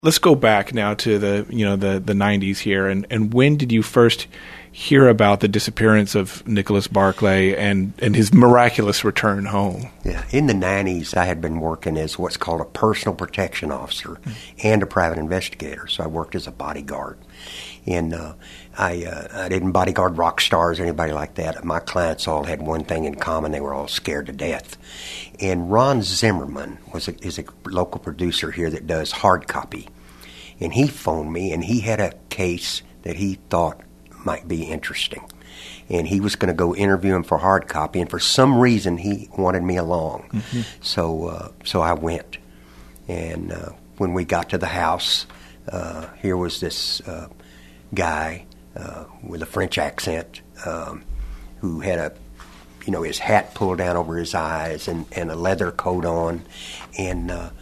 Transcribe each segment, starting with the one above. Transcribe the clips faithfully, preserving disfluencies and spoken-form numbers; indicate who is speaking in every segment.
Speaker 1: Let's go back now to the you know the the nineties here, and, and when did you first hear about the disappearance of Nicholas Barclay and, and his miraculous return home?
Speaker 2: Yeah, in the nineties, I had been working as what's called a personal protection officer mm-hmm. and a private investigator. So I worked as a bodyguard, and uh, I uh, I didn't bodyguard rock stars or anybody like that. My clients all had one thing in common: they were all scared to death. And Ron Zimmerman was a, is a local producer here that does hard copy. And he phoned me, and he had a case that he thought might be interesting. And he was going to go interview him for hard copy, and for some reason he wanted me along. Mm-hmm. So uh, so I went. And uh, when we got to the house, uh, here was this uh, guy uh, with a French accent um, who had a you know, his hat pulled down over his eyes and, and a leather coat on. And uh,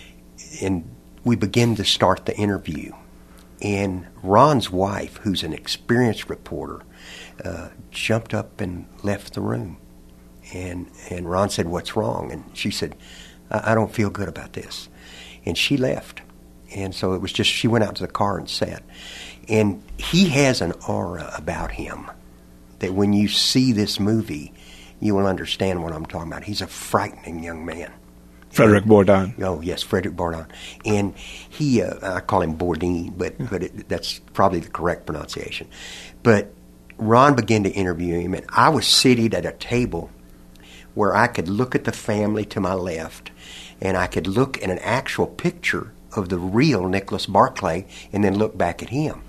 Speaker 2: and we began to start the interview. And Ron's wife, who's an experienced reporter, uh, jumped up and left the room. And and Ron said, "What's wrong?" And she said, I, I don't feel good about this. And she left. And so it was just, she went out to the car and sat. And he has an aura about him that when you see this movie, you will understand what I'm talking about. He's a frightening young man.
Speaker 1: Frederic
Speaker 2: and,
Speaker 1: Bourdin.
Speaker 2: Oh, yes, Frederic Bourdin. And he, uh, I call him Bourdin, but, yeah. but it, that's probably the correct pronunciation. But Ron began to interview him, and I was seated at a table where I could look at the family to my left, and I could look at an actual picture of the real Nicholas Barclay and then look back at him.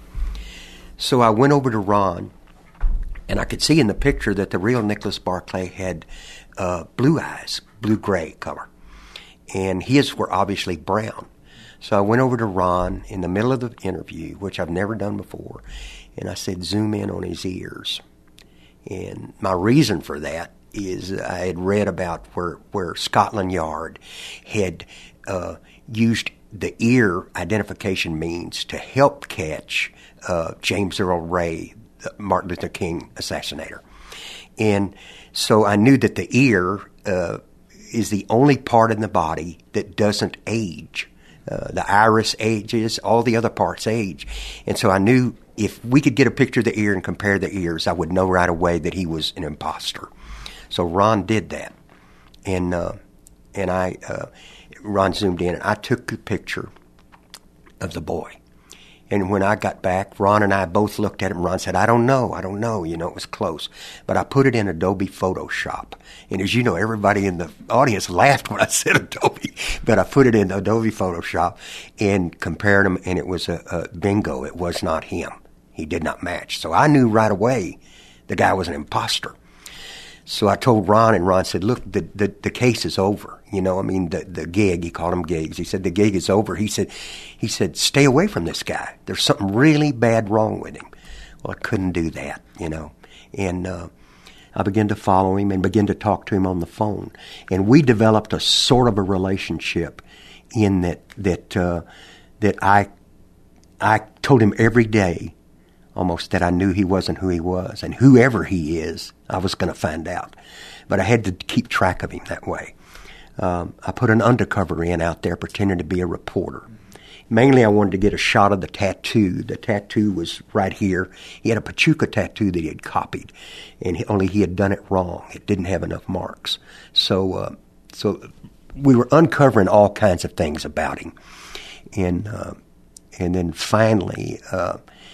Speaker 2: So I went over to Ron, and I could see in the picture that the real Nicholas Barclay had uh, blue eyes, blue-gray color. And his were obviously brown. So I went over to Ron in the middle of the interview, which I've never done before, and I said, zoom in on his ears. And my reason for that is I had read about where, where Scotland Yard had uh, used the ear identification means to help catch uh, James Earl Ray, the Martin Luther King assassinator. And so I knew that the ear uh, is the only part in the body that doesn't age. Uh, the iris ages, all the other parts age. And so I knew if we could get a picture of the ear and compare the ears, I would know right away that he was an imposter. So Ron did that. And uh, and I, uh, Ron zoomed in, and I took a picture of the boy. And when I got back, Ron and I both looked at it, and Ron said, I don't know, I don't know, you know, it was close. But I put it in Adobe Photoshop. And as you know, everybody in the audience laughed when I said Adobe. But I put it in Adobe Photoshop and compared them, and it was a, a bingo. It was not him. He did not match. So I knew right away the guy was an imposter. So I told Ron, and Ron said, look, the, the, the case is over. You know, I mean, the, the gig, he called them gigs. He said, the gig is over. He said, he said, stay away from this guy. There's something really bad wrong with him. Well, I couldn't do that, you know. And uh, I began to follow him and began to talk to him on the phone. And we developed a sort of a relationship in that that uh, that I I told him every day almost that I knew he wasn't who he was. And whoever he is, I was going to find out. But I had to keep track of him that way. Um, I put an undercover in out there pretending to be a reporter. Mainly I wanted to get a shot of the tattoo. The tattoo was right here. He had a Pachuca tattoo that he had copied, and he, only he had done it wrong. It didn't have enough marks. So uh, so we were uncovering all kinds of things about him. And, uh, and then finally, uh,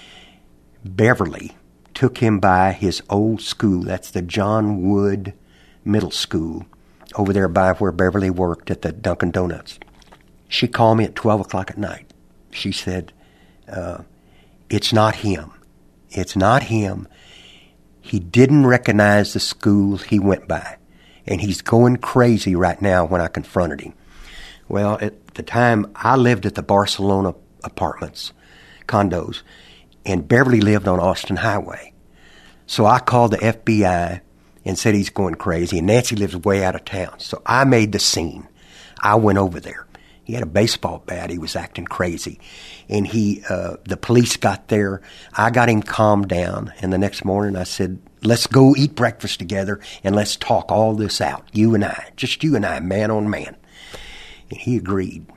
Speaker 2: Beverly took him by his old school. That's the John Wood Middle School over there by where Beverly worked at the Dunkin' Donuts. She called me at twelve o'clock at night. She said, uh, it's not him. It's not him. He didn't recognize the school he went by, and he's going crazy right now when I confronted him. Well, at the time, I lived at the Barcelona apartments, condos, and Beverly lived on Austin Highway. So I called the F B I and said he's going crazy, and Nancy lives way out of town. So I made the scene. I went over there. He had a baseball bat. He was acting crazy. And he, uh, the police got there. I got him calmed down. And the next morning I said, let's go eat breakfast together and let's talk all this out, you and I, just you and I, man on man. And he agreed.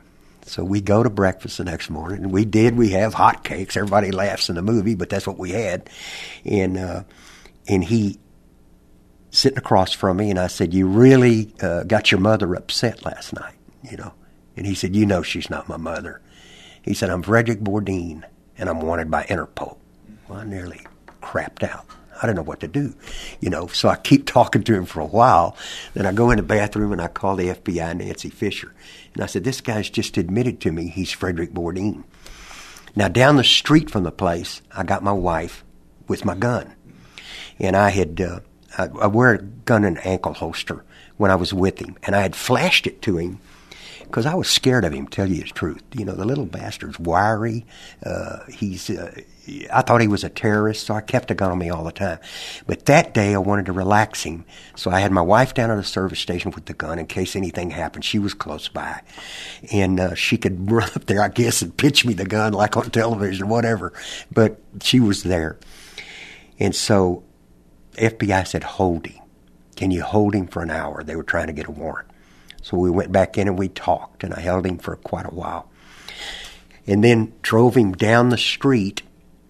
Speaker 2: So we go to breakfast the next morning, and we did. We have hot cakes. Everybody laughs in the movie, but that's what we had. And uh, and he sitting across from me, and I said, "You really uh, got your mother upset last night, you know?" And he said, "You know she's not my mother." He said, "I'm Frederick Bourdin, and I'm wanted by Interpol." Well, I nearly crapped out. I didn't know what to do, you know. So I keep talking to him for a while. Then I go in the bathroom and I call the F B I, Nancy Fisher. And I said, "This guy's just admitted to me he's Frederick Bourdin." Now, down the street from the place, I got my wife with my gun. And I had, uh, I, I wear a gun in an ankle holster when I was with him. And I had flashed it to him because I was scared of him, tell you the truth. You know, the little bastard's wiry. Uh, he's, uh, I thought he was a terrorist, so I kept a gun on me all the time. But that day, I wanted to relax him, so I had my wife down at the service station with the gun in case anything happened. She was close by, and uh, she could run up there, I guess, and pitch me the gun like on television, whatever. But she was there. And so F B I said, "Hold him. Can you hold him for an hour?" They were trying to get a warrant. So we went back in and we talked, and I held him for quite a while. And then drove him down the street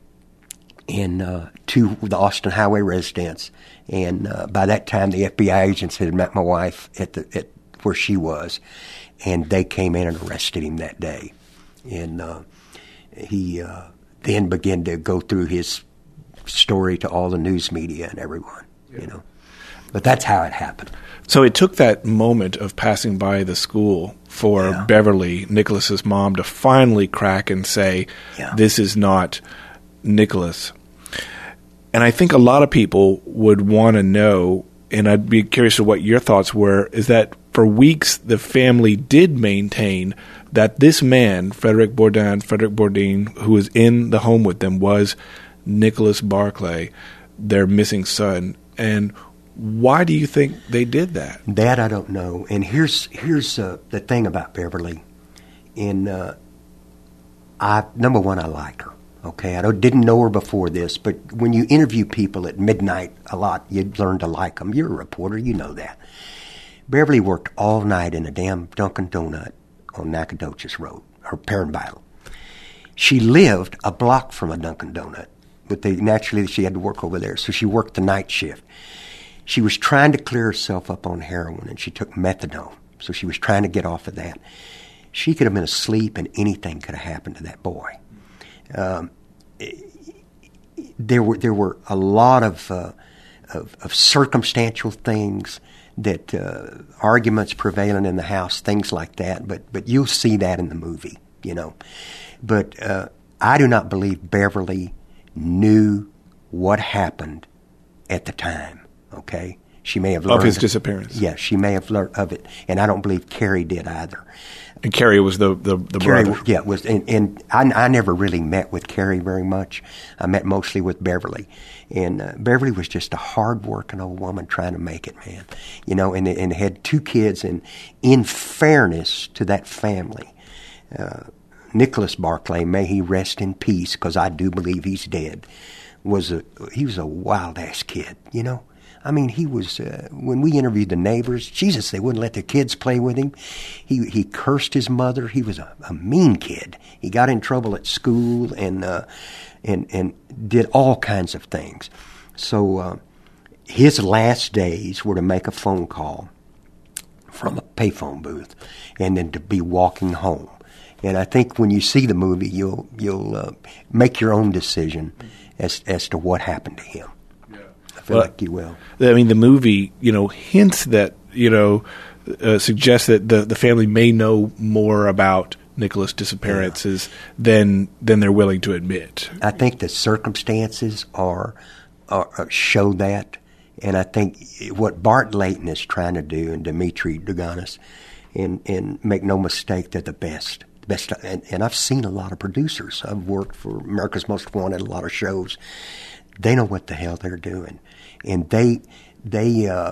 Speaker 2: in uh, to the Austin Highway residence. And uh, by that time, the F B I agents had met my wife at the at where she was, and they came in and arrested him that day. And uh, he uh, then began to go through his story to all the news media and everyone, yeah. you know. But that's how it happened.
Speaker 1: So it took that moment of passing by the school for yeah. Beverly, Nicholas's mom, to finally crack and say, yeah. "This is not Nicholas." And I think a lot of people would want to know, and I'd be curious to what your thoughts were, is that for weeks the family did maintain that this man, Frederick Bourdin, Frederick Bourdin, who was in the home with them, was Nicholas Barclay, their missing son. And why do you think they did that?
Speaker 2: That I don't know. And here's here's uh, the thing about Beverly. And uh, I number one, I like her. Okay, I don't, didn't know her before this, but when you interview people at midnight a lot, you learn to like them. You're a reporter, you know that. Beverly worked all night in a damn Dunkin' Donut on Nacogdoches Road, her parent battle. She lived a block from a Dunkin' Donut, but they, naturally she had to work over there, so she worked the night shift. She was trying to clear herself up on heroin, and she took methadone, so she was trying to get off of that. She could have been asleep, and anything could have happened to that boy. Um, there were there were a lot of uh, of, of circumstantial things, that uh, arguments prevailing in the house, things like that. But but you'll see that in the movie, you know. But uh, I do not believe Beverly knew what happened at the time. Okay, she may have learned
Speaker 1: of his disappearance.
Speaker 2: Yeah, she may have learned of it, and I don't believe Carrie did either.
Speaker 1: And Carrie was the the, the
Speaker 2: Carrie,
Speaker 1: brother.
Speaker 2: Yeah, was and, and I, I never really met with Carrie very much. I met mostly with Beverly, and uh, Beverly was just a hard-working old woman trying to make it, man. You know, and and had two kids. And in fairness to that family, uh, Nicholas Barclay, may he rest in peace, because I do believe he's dead. Was a he was a wild-ass kid, you know. I mean, he was, uh, when we interviewed the neighbors, Jesus, they wouldn't let their kids play with him. He he cursed his mother. He was a, a mean kid. He got in trouble at school and uh, and and did all kinds of things. So uh, his last days were to make a phone call from a payphone booth and then to be walking home. And I think when you see the movie, you'll you'll uh, make your own decision as as to what happened to him. I feel well, like you will.
Speaker 1: I mean, the movie, you know, hints that, you know, uh, suggests that the, the family may know more about Nicholas' disappearances yeah. than than they're willing to admit.
Speaker 2: I think the circumstances are, are show that, and I think what Bart Layton is trying to do, and Dimitri Duganis, and and make no mistake, they're the best. Best, and, and I've seen a lot of producers. I've worked for America's Most Wanted, a lot of shows. They know what the hell they're doing, and they they uh,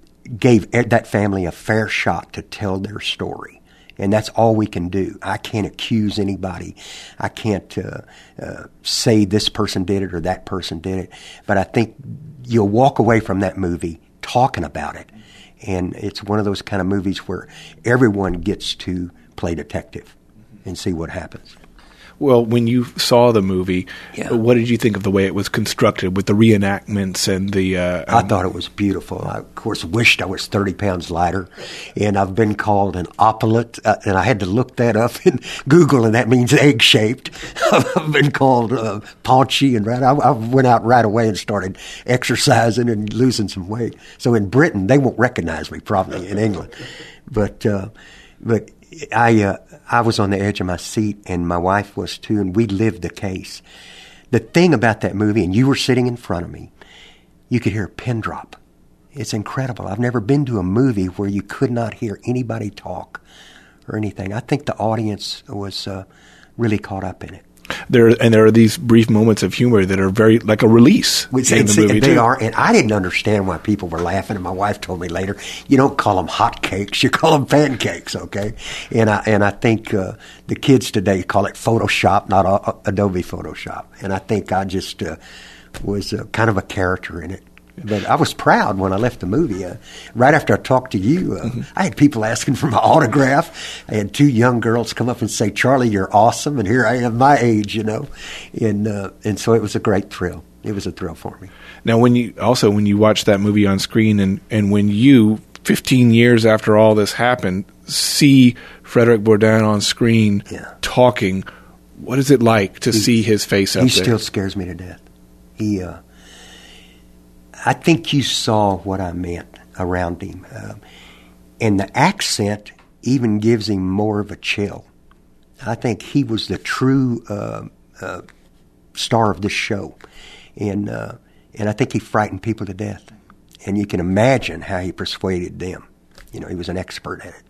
Speaker 2: gave that family a fair shot to tell their story, and that's all we can do. I can't accuse anybody. I can't uh, uh, say this person did it or that person did it, but I think you'll walk away from that movie talking about it, and it's one of those kind of movies where everyone gets to play detective. and see what happens.
Speaker 1: Well, when you saw the movie,
Speaker 2: yeah.
Speaker 1: what did you think of the way it was constructed with the reenactments and the... Uh,
Speaker 2: I thought it was beautiful. I, of course, wished I was thirty pounds lighter, and I've been called an opulent, uh, and I had to look that up in Google, and that means egg-shaped. I've been called uh, paunchy, and right, I, I went out right away and started exercising and losing some weight. So in Britain, they won't recognize me probably in England. But, uh, but I... Uh, I was on the edge of my seat, and my wife was too, and we lived the case. The thing about that movie, and you were sitting in front of me, you could hear a pin drop. It's incredible. I've never been to a movie where you could not hear anybody talk or anything. I think the audience was uh, really caught up in it.
Speaker 1: There and there are these brief moments of humor that are very like a release
Speaker 2: Which,
Speaker 1: in the movie
Speaker 2: they
Speaker 1: too.
Speaker 2: are, and I didn't understand why people were laughing. And my wife told me later, "You don't call them hot cakes; you call them pancakes." Okay, and I and I think uh, the kids today call it Photoshop, not uh, Adobe Photoshop. And I think I just uh, was uh, kind of a character in it. But I was proud when I left the movie. Uh, right after I talked to you, uh, mm-hmm. I had people asking for my autograph. I had two young girls come up and say, "Charlie, you're awesome." And here I am, my age, you know. And uh, and so it was a great thrill. It was a thrill for me.
Speaker 1: Now, when you also when you watch that movie on screen, and, and when you, fifteen years after all this happened, see Frederick Bourdin on screen
Speaker 2: yeah.
Speaker 1: talking, what is it like to
Speaker 2: he,
Speaker 1: see his face up
Speaker 2: he
Speaker 1: there?
Speaker 2: He still scares me to death. He... Uh, I think you saw what I meant around him. Uh, and the accent even gives him more of a chill. I think he was the true uh, uh, star of this show. And, uh, and I think he frightened people to death. And you can imagine how he persuaded them. You know, he was an expert at it.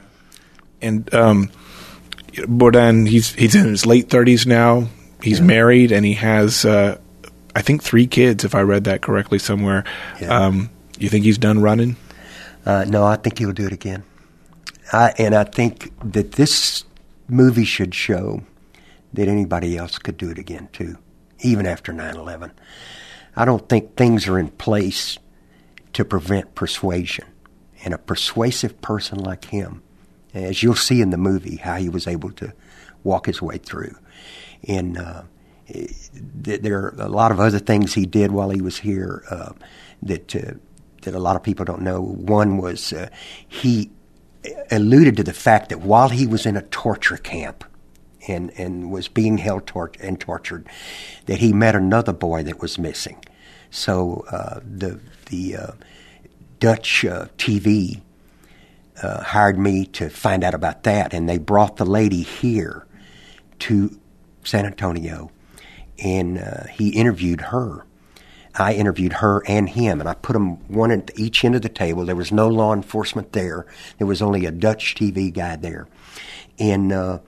Speaker 1: And um, Bourdin, he's, he's in his late thirties now. He's yeah. married, and he has... Uh, I think three kids, if I read that correctly somewhere. Yeah. Um, you think he's done running?
Speaker 2: Uh, no, I think he'll do it again. I, and I think that this movie should show that anybody else could do it again, too, even after nine eleven. I don't think things are in place to prevent persuasion. And a persuasive person like him, as you'll see in the movie, how he was able to walk his way through. And... Uh, There are a lot of other things he did while he was here uh, that uh, that a lot of people don't know. One was uh, he alluded to the fact that while he was in a torture camp and, and was being held tor- and tortured, that he met another boy that was missing. So uh, the the uh, Dutch uh, T V uh, hired me to find out about that, and they brought the lady here to San Antonio. And uh, he interviewed her. I interviewed her and him, and I put them one at each end of the table. There was no law enforcement there. There was only a Dutch T V guy there. And uh,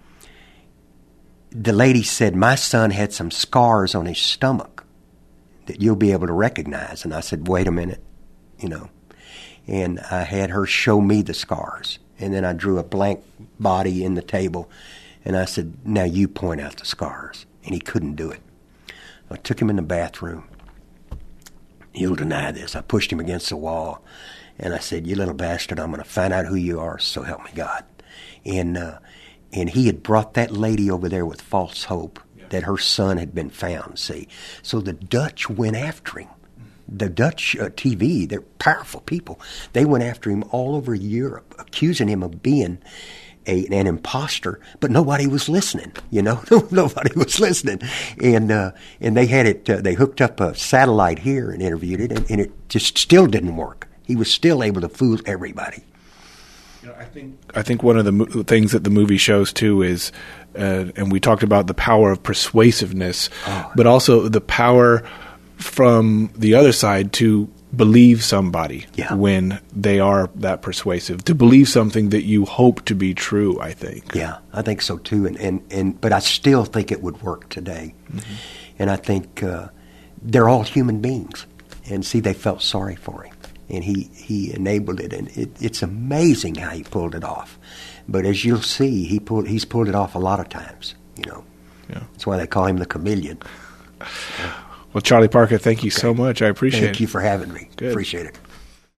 Speaker 2: the lady said, "My son had some scars on his stomach that you'll be able to recognize." And I said, "Wait a minute," you know. And I had her show me the scars. And then I drew a blank body in the table, and I said, "Now you point out the scars." And he couldn't do it. I took him in the bathroom. He'll deny this. I pushed him against the wall, and I said, "You little bastard, I'm going to find out who you are, so help me God." And uh, and he had brought that lady over there with false hope that her son had been found, see. So the Dutch went after him. The Dutch uh, T V, they're powerful people. They went after him all over Europe, accusing him of being A, an imposter, but nobody was listening. You know, nobody was listening, and uh, and they had it. Uh, they hooked up a satellite here and interviewed it, and, and it just still didn't work. He was still able to fool everybody.
Speaker 1: You know, I think I think one of the mo- things that the movie shows too is, uh, and we talked about the power of persuasiveness, oh. but also the power from the other side to believe somebody
Speaker 2: yeah.
Speaker 1: when they are that persuasive, to believe something that you hope to be true, I think.
Speaker 2: Yeah, I think so too. And, and, and but I still think it would work today. Mm-hmm. And I think uh, they're all human beings. And see, they felt sorry for him. And he, he enabled it. And it, it's amazing how he pulled it off. But as you'll see, he pulled, he's pulled it off a lot of times, you know.
Speaker 1: Yeah.
Speaker 2: That's why they call him the chameleon. Yeah.
Speaker 1: Well, Charlie Parker, thank you okay. so much. I appreciate
Speaker 2: thank
Speaker 1: it.
Speaker 2: Thank you for having me.
Speaker 1: Good.
Speaker 2: Appreciate it.